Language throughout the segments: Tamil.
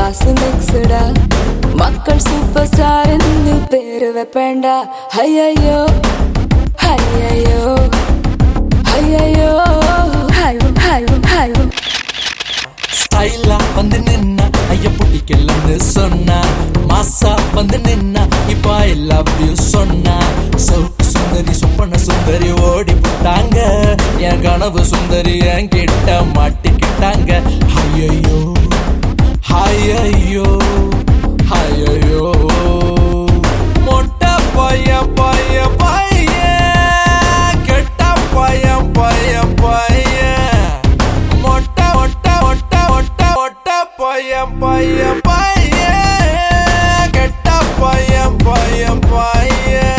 class mixed-ஆ மக்கள் சூப்பர் ஸ்டார்னு பேரு வைப்பேண்டா. ஐயையோ ஐயையோ ஐயையோ ஹைவோ ஹைவோ ஹைவோ ஸ்டைலா வந்து நின்னா ஐயா பிடிக்கலன்னு சொன்னா, மாசா வந்து நின்னா இப்ப ஐ லவ் யூ சொன்னா, சவுக்கு சுந்தரி சொப்பன சுந்தரி ஓடி போட்டாங்க, என் கனவு சுந்தரி என் கிட்ட மாட்டிக்கிட்டாங்க. ஐயையோ ஐயையோ ஐயையோ மொட்டை பையன் பையன் பையன் கெட்ட பையன் பையன் பையன் மொட்டை மொட்டை மொட்டை மொட்டை மொட்டை பையன் பையன் பையன் கெட்ட பையன் பையன் பையன்.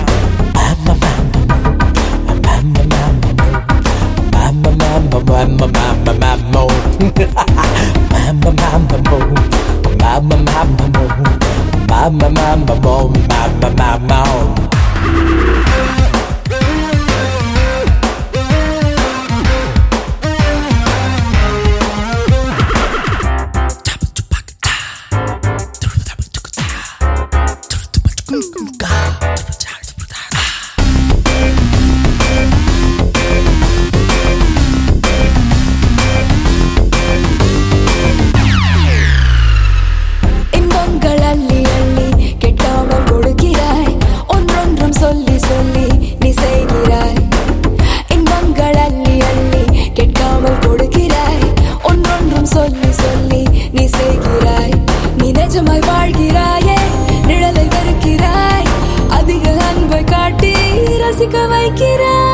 நிஜமாய் வாழ்கிறாயே, நிழலை வெறுக்கிறாய், அதிக அன்பை காட்டி ரசிக்க வைக்கிறாய்.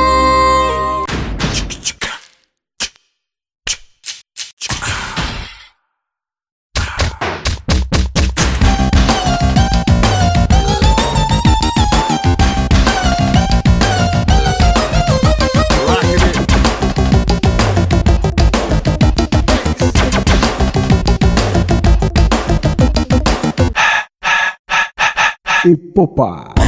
Ipopa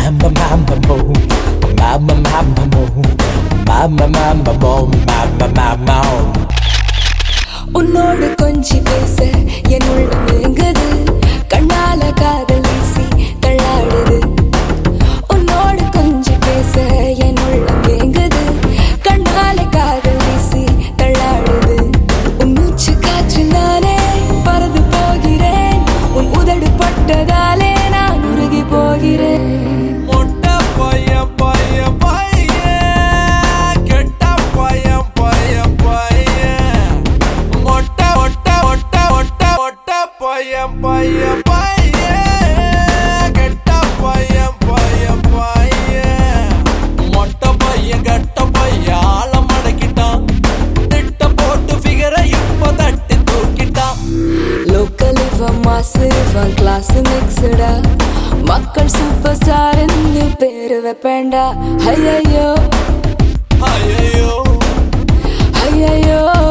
உன்னோடு கொஞ்சி பேச என் உள்ளம் ஏங்குது, கண்ணால காதல் வீசி தள்ளாடுது. உன்னோடு கொஞ்சி பேச என் உள்ளம் ஏங்குது, கண்ணால காதல் வீசி தள்ளாடுது. உன் மூச்சு காற்றில் நானே பறந்து போகிறேன், உன் உதடு பட்டதாலே நான் உருகி போகிறேன். மொட்டை பையன் பையன் பையன் கெட்ட பையன் பையன் பையன் மொட்டை மொட்டை மொட்டை மொட்டை மொட்டை பையன் பையன் பையன் கெட்ட பையன் பையன் பையன் மொட்டை பையன் கெட்ட பையன் ஆள மடக்கிட்டான், திட்டம் போட்டு ஃபிகரை இப்ப தட்டி தூக்கிட்டான். லோக்கல் இவன் மாசு இவன் கிளாஸ் மிக்ஸ்டா, மக்கள் சூப்பர் ஸ்டார்னு பேரு வைப்பேண்டா. ஐயையோ ஐயையோ ஐயையோ